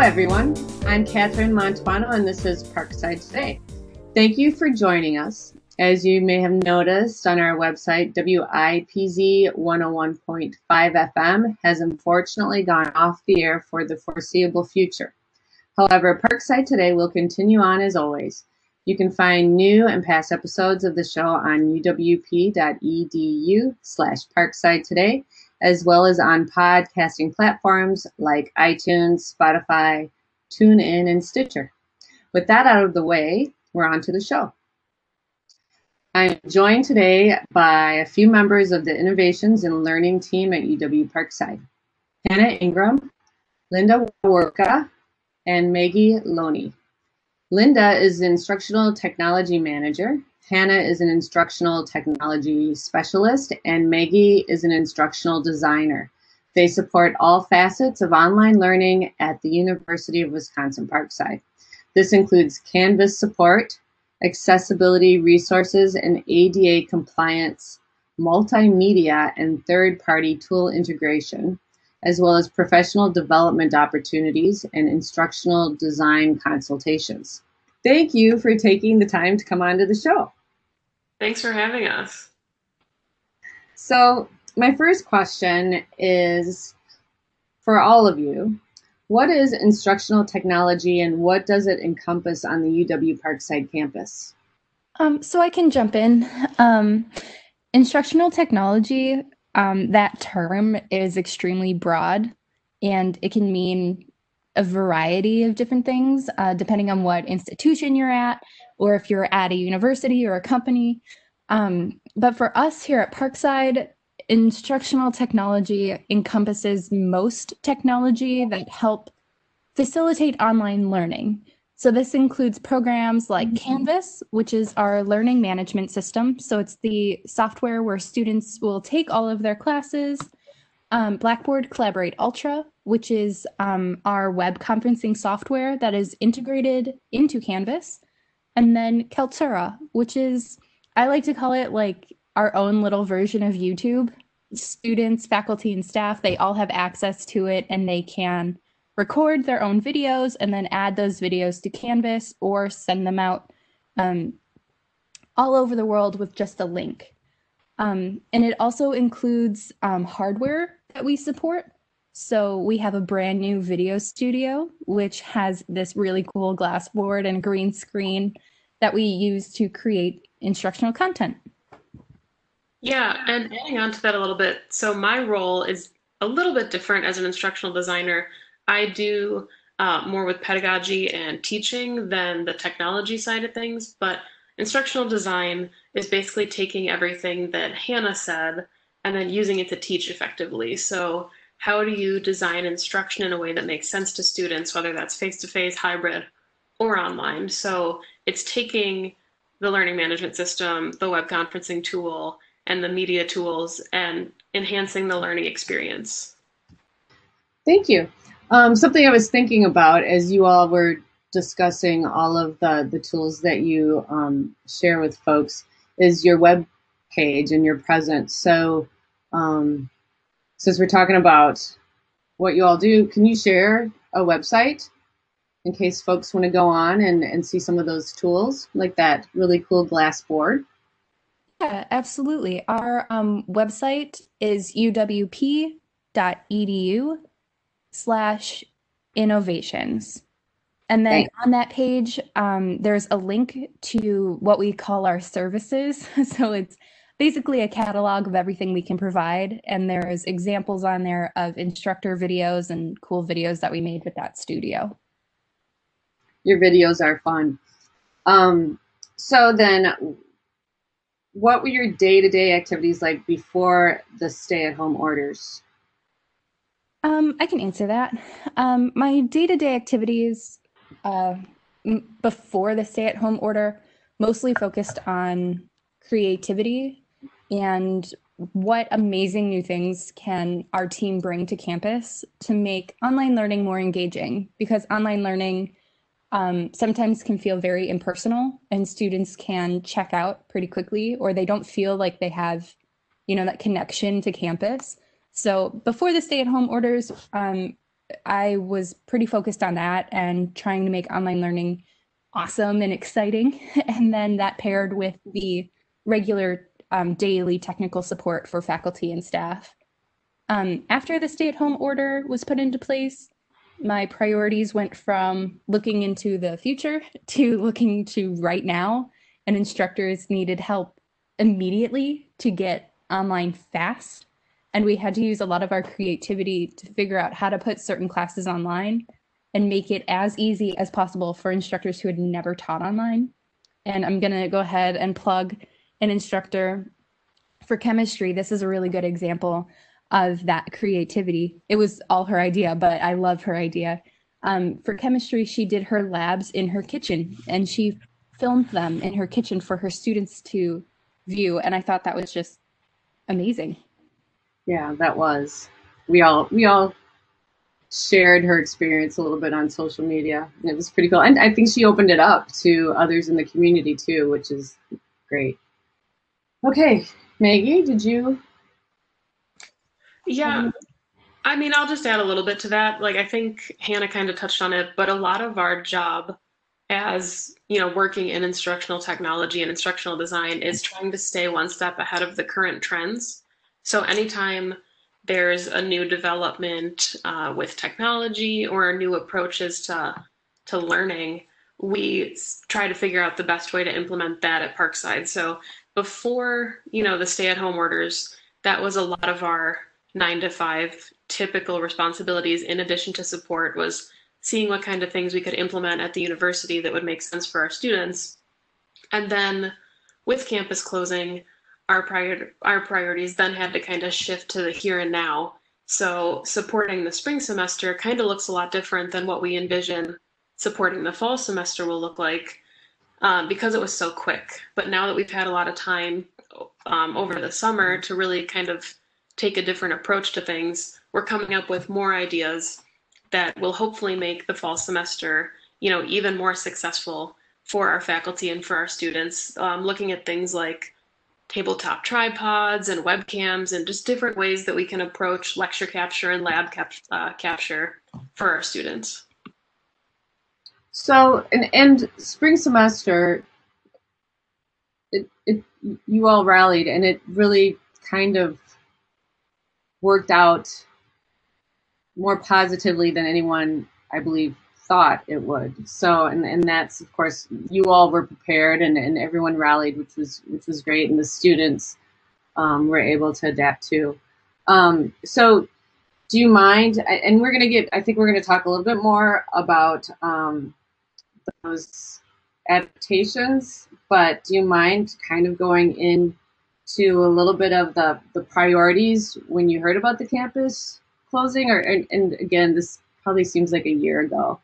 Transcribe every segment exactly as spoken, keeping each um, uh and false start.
everyone. I'm Catherine Montalbano, and this is Parkside Today. Thank you for joining us. As you may have noticed on our website, W I P Z one oh one point five F M has unfortunately gone off the air for the foreseeable future. However, Parkside Today will continue on as always. You can find new and past episodes of the show on u w p dot e d u slash Parkside Today, as well as on podcasting platforms like iTunes, Spotify, TuneIn, and Stitcher. With that out of the way, we're on to the show. I'm joined today by a few members of the Innovations and Learning team at U W Parkside. Hannah Ingram, Linda Worka, and Maggie Loney. Linda is the Instructional Technology Manager. Hannah is an Instructional Technology Specialist, and Maggie is an Instructional Designer. They support all facets of online learning at the University of Wisconsin-Parkside. This includes Canvas support, accessibility resources, and A D A compliance, multimedia, and third-party tool integration, as well as professional development opportunities and instructional design consultations. Thank you for taking the time to come onto the show. Thanks for having us. So my first question is for all of you. What is instructional technology and what does it encompass on the U W Parkside campus? Um, so I can jump in. Um, instructional technology, um, that term is extremely broad and it can mean a variety of different things uh, depending on what institution you're at or if you're at a university or a company. Um, but for us here at Parkside, instructional technology encompasses most technology that help facilitate online learning. So this includes programs like mm-hmm. Canvas, which is our learning management system. So it's the software where students will take all of their classes. Um, Blackboard Collaborate Ultra, which is um, our web conferencing software that is integrated into Canvas. And then Kaltura, which is, I like to call it like our own little version of YouTube. Students, faculty, and staff, they all have access to it and they can record their own videos and then add those videos to Canvas or send them out um, all over the world with just a link. Um, and it also includes um, hardware that we support. So we have a brand new video studio, which has this really cool glass board and green screen that we use to create instructional content. Yeah, and adding on to that a little bit, so my role is a little bit different as an instructional designer. I do uh, more with pedagogy and teaching than the technology side of things, but instructional design is basically taking everything that Hannah said and then using it to teach effectively. So how do you design instruction in a way that makes sense to students, whether that's face-to-face, hybrid, or online? So it's taking the learning management system, the web conferencing tool, and the media tools and enhancing the learning experience. Thank you. Um, something I was thinking about as you all were discussing all of the, the tools that you um, share with folks is your web page and your presence. So um, since we're talking about what you all do, can you share a website in case folks want to go on and, and see some of those tools, like that really cool glass board? Yeah, absolutely. Our um, website is uwp.edu slash innovations. And then Thanks. On that page, um, there's a link to what we call our services. So it's basically a catalog of everything we can provide. And there's examples on there of instructor videos and cool videos that we made with that studio. Your videos are fun. Um, so then, what were your day-to-day activities like before the stay-at-home orders? Um, I can answer that. Um, my day-to-day activities uh, m- before the stay-at-home order mostly focused on creativity and what amazing new things can our team bring to campus to make online learning more engaging, because online learning um, sometimes can feel very impersonal and students can check out pretty quickly, or they don't feel like they have, you know, that connection to campus. So before the stay-at-home orders, um, I was pretty focused on that and trying to make online learning awesome and exciting. And then that paired with the regular um, daily technical support for faculty and staff. Um, after the stay at home order was put into place, my priorities went from looking into the future to looking to right now, and instructors needed help immediately to get online fast. And we had to use a lot of our creativity to figure out how to put certain classes online and make it as easy as possible for instructors who had never taught online. And I'm going to go ahead and plug an instructor for chemistry. This is a really good example of that creativity. It was all her idea, but I love her idea. Um, for chemistry, she did her labs in her kitchen and she filmed them in her kitchen for her students to view. And I thought that was just amazing. Yeah, that was. We all we all shared her experience a little bit on social media, and it was pretty cool. And I think she opened it up to others in the community too, which is great. Okay, Maggie, did you? Yeah, I mean, I'll just add a little bit to that. Like, I think Hannah kind of touched on it, but a lot of our job as, you know, working in instructional technology and instructional design is trying to stay one step ahead of the current trends. So anytime there's a new development uh, with technology or new approaches to to learning, we try to figure out the best way to implement that at Parkside. So before, you know, the stay-at-home orders, that was a lot of our nine to five typical responsibilities in addition to support was seeing what kind of things we could implement at the university that would make sense for our students. And then with campus closing, our prior our priorities then had to kind of shift to the here and now. So supporting the spring semester kind of looks a lot different than what we envision supporting the fall semester will look like um, because it was so quick. But now that we've had a lot of time um, over the summer to really kind of take a different approach to things, we're coming up with more ideas that will hopefully make the fall semester, you know, even more successful for our faculty and for our students. Um, looking at things like tabletop tripods and webcams and just different ways that we can approach lecture capture and lab cap- uh, capture for our students. So, and, and spring semester, it, it you all rallied, and it really kind of worked out more positively than anyone, I believe, thought it would. So, and, and that's, of course, you all were prepared and, and everyone rallied, which was which was great, and the students um, were able to adapt too. Um, so, do you mind, and we're going to get, I think we're going to talk a little bit more about um, those adaptations, but do you mind kind of going into a little bit of the, the priorities when you heard about the campus closing? Or and, and again, this probably seems like a year ago.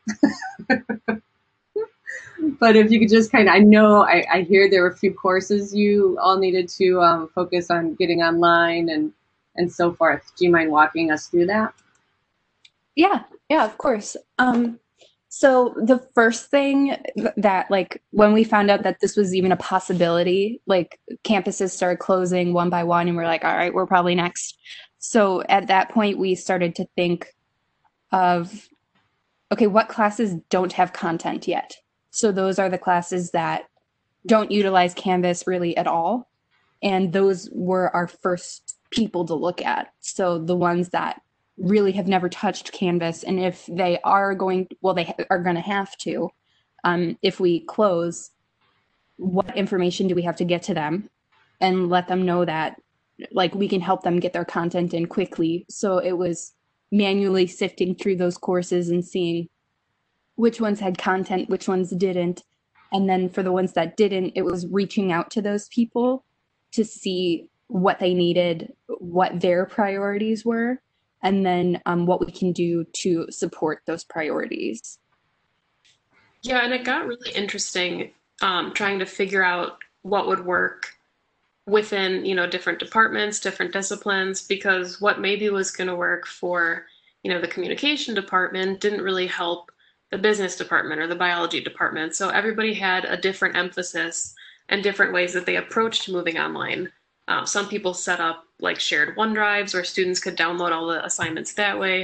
But if you could just kind of, I know, I, I hear there were a few courses you all needed to um, focus on getting online and, and so forth. Do you mind walking us through that? Yeah, yeah, of course. Um, so the first thing that, like, when we found out that this was even a possibility, like, campuses started closing one by one, and we're like, all right, we're probably next. So at that point, we started to think of, okay, what classes don't have content yet? So those are the classes that don't utilize Canvas really at all. And those were our first people to look at. So the ones that really have never touched Canvas, and if they are going, well, they are going to have to, um, if we close, what information do we have to get to them and let them know that, like, we can help them get their content in quickly. So it was manually sifting through those courses and seeing which ones had content, which ones didn't. And then for the ones that didn't, it was reaching out to those people to see what they needed, what their priorities were, and then um, what we can do to support those priorities. Yeah, and it got really interesting um, trying to figure out what would work within, you know, different departments, different disciplines, because what maybe was going to work for, you know, the communication department didn't really help the business department or the biology department. So everybody had a different emphasis and different ways that they approached moving online. Uh, some people set up like shared OneDrives where students could download all the assignments that way.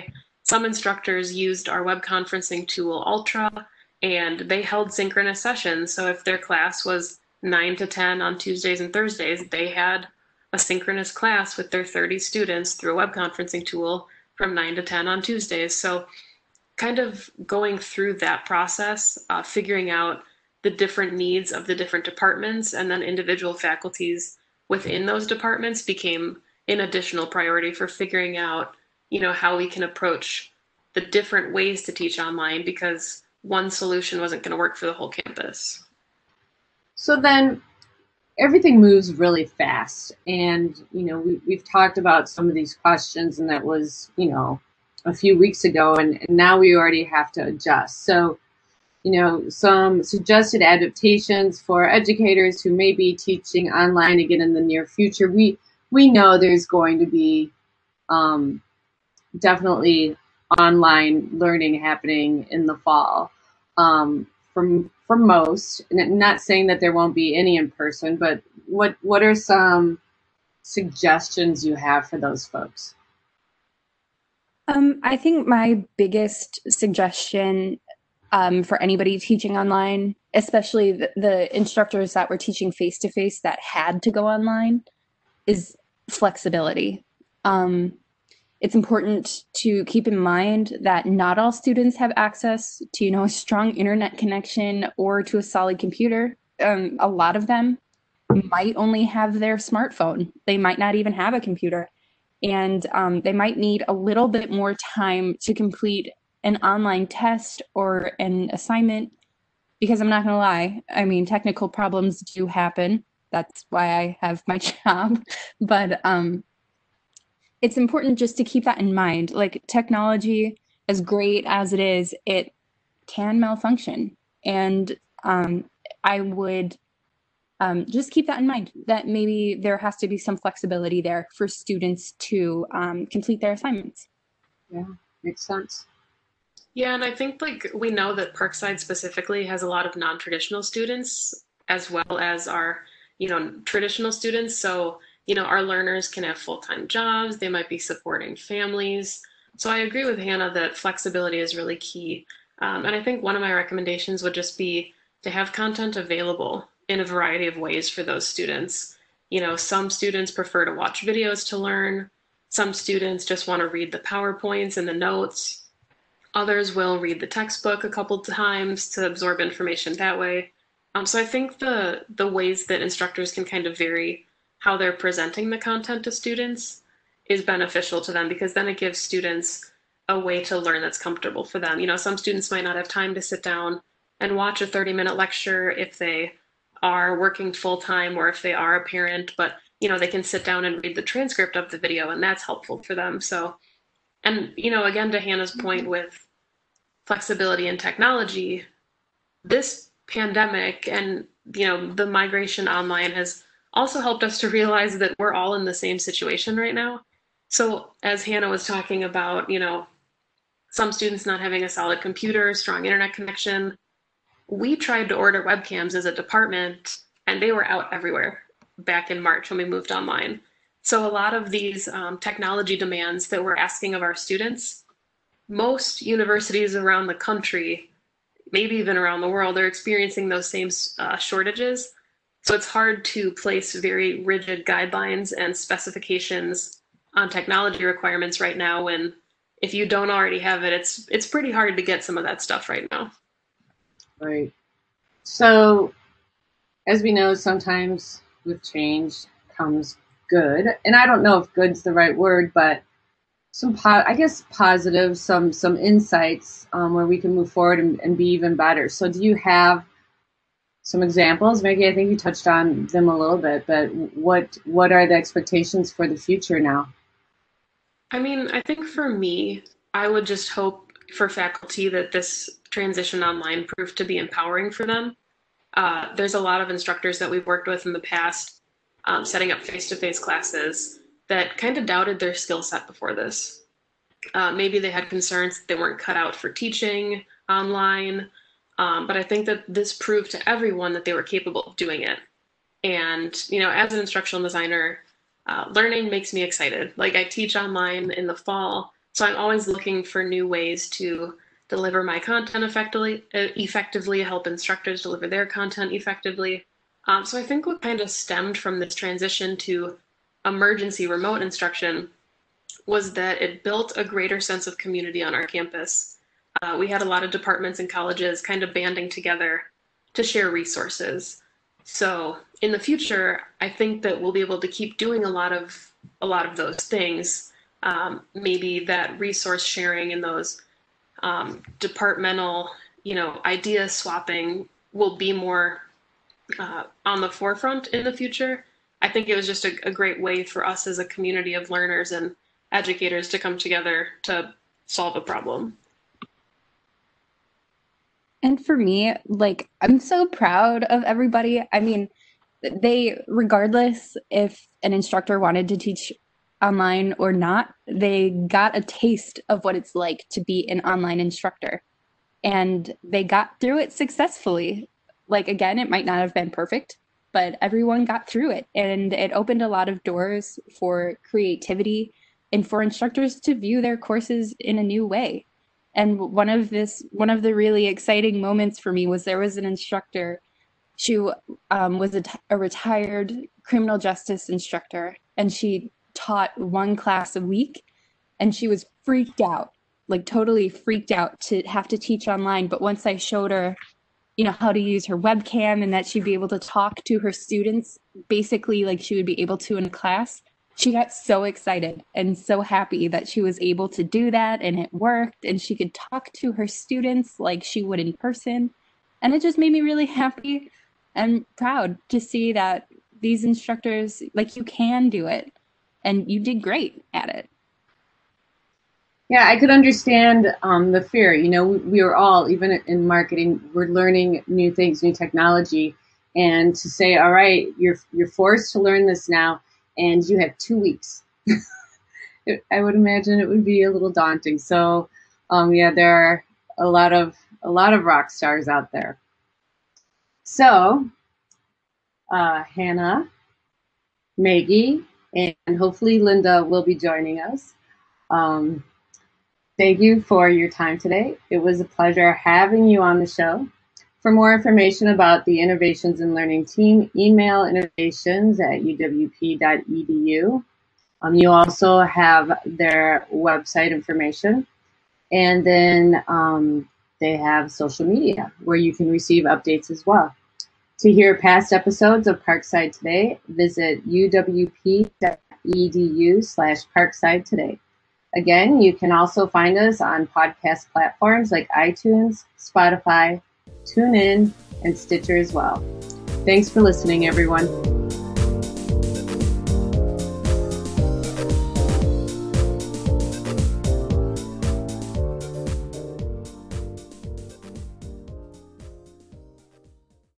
some instructors used our web conferencing tool, Ultra, and they held synchronous sessions. So if their class was nine to ten on Tuesdays and Thursdays, they had a synchronous class with their thirty students through a web conferencing tool from nine to ten on Tuesdays. So kind of going through that process, uh, figuring out the different needs of the different departments and then individual faculties within those departments became an additional priority for figuring out, you know, how we can approach the different ways to teach online, because one solution wasn't going to work for the whole campus. So then everything moves really fast. And, you know, we, we've talked about some of these questions, and that was, you know, a few weeks ago, and, and now we already have to adjust. So, you know, some suggested adaptations for educators who may be teaching online again in the near future. We we know there's going to be um, definitely online learning happening in the fall um, for, for most. And I'm not saying that there won't be any in person, but what what are some suggestions you have for those folks? Um, I think my biggest suggestion um, for anybody teaching online, especially the, the instructors that were teaching face-to-face that had to go online, is flexibility. Um, it's important to keep in mind that not all students have access to, you know, a strong internet connection or to a solid computer. Um, a lot of them might only have their smartphone. They might not even have a computer. And um, they might need a little bit more time to complete an online test or an assignment, because I'm not going to lie, I mean, technical problems do happen. That's why I have my job. But um, it's important just to keep that in mind. Like, technology, as great as it is, it can malfunction. And um, I would Um, just keep that in mind, that maybe there has to be some flexibility there for students to um, complete their assignments. Yeah, makes sense. Yeah, and I think like we know that Parkside specifically has a lot of non-traditional students as well as our, you know, traditional students. So, you know, our learners can have full-time jobs, they might be supporting families. So I agree with Hannah that flexibility is really key. Um, and I think one of my recommendations would just be to have content available in a variety of ways for those students. You know, some students prefer to watch videos to learn. Some students just want to read the PowerPoints and the notes. Others will read the textbook a couple times to absorb information that way. Um, so I think the the ways that instructors can kind of vary how they're presenting the content to students is beneficial to them, because then it gives students a way to learn that's comfortable for them. You know, some students might not have time to sit down and watch a thirty minute lecture if they are working full time or if they are a parent, but you know, they can sit down and read the transcript of the video, and that's helpful for them. So, and you know, again, to Hannah's point with flexibility and technology, this pandemic and you know, the migration online has also helped us to realize that we're all in the same situation right now. So as Hannah was talking about, you know, some students not having a solid computer, strong internet connection, we tried to order webcams as a department, and they were out everywhere back in March when we moved online. So a lot of these um, technology demands that we're asking of our students, most universities around the country, maybe even around the world, are experiencing those same uh, shortages. So it's hard to place very rigid guidelines and specifications on technology requirements right now when if you don't already have it, it's it's pretty hard to get some of that stuff right now. Right. So, as we know, sometimes with change comes good. And I don't know if good's the right word, but some, po- I guess, positive, some some insights um, where we can move forward and, and be even better. So do you have some examples? Maggie, I think you touched on them a little bit, but what what are the expectations for the future now? I mean, I think for me, I would just hope for faculty that this transition online proved to be empowering for them. Uh, there's a lot of instructors that we've worked with in the past, um, setting up face-to-face classes, that kind of doubted their skill set before this. Uh, maybe they had concerns that they weren't cut out for teaching online, um, but I think that this proved to everyone that they were capable of doing it. And, you know, as an instructional designer, uh, learning makes me excited. Like, I teach online in the fall, So I'm always looking for new ways to deliver my content effectively, uh, effectively help instructors deliver their content effectively. Um, so I think what kind of stemmed from this transition to emergency remote instruction was that it built a greater sense of community on our campus. Uh, we had a lot of departments and colleges kind of banding together to share resources. So in the future, I think that we'll be able to keep doing a lot of a lot of those things. Um, maybe that resource sharing and those um, departmental, you know, idea swapping will be more uh, on the forefront in the future. I think it was just a, a great way for us as a community of learners and educators to come together to solve a problem. And for me, like, I'm so proud of everybody. I mean, they, regardless if an instructor wanted to teach online or not, they got a taste of what it's like to be an online instructor. And they got through it successfully. Like, again, it might not have been perfect, but everyone got through it. And it opened a lot of doors for creativity and for instructors to view their courses in a new way. And one of this, one of the really exciting moments for me was there was an instructor. She um, was a, a retired criminal justice instructor, and she taught one class a week, and she was freaked out, like totally freaked out to have to teach online. But once I showed her, you know, how to use her webcam and that she'd be able to talk to her students basically like she would be able to in a class, she got so excited and so happy that she was able to do that, and it worked, and she could talk to her students like she would in person. And it just made me really happy and proud to see that these instructors, like, you can do it, and you did great at it. Yeah, I could understand um, the fear. You know, we, we are all, even in marketing, we're learning new things, new technology, and to say, all right, you're you're forced to learn this now, and you have two weeks. it, I would imagine it would be a little daunting. So, um, yeah, there are a lot of a lot of rock stars out there. So, uh, Hannah, Maggie, and hopefully Linda will be joining us. Um, thank you for your time today. It was a pleasure having you on the show. For more information about the Innovations in Learning team, email innovations at u w p dot e d u. Um, you also have their website information, and then um, they have social media where you can receive updates as well. To hear past episodes of Parkside Today, visit u w p dot e d u slash Parkside Today. Again, you can also find us on podcast platforms like iTunes, Spotify, TuneIn, and Stitcher as well. Thanks for listening, everyone.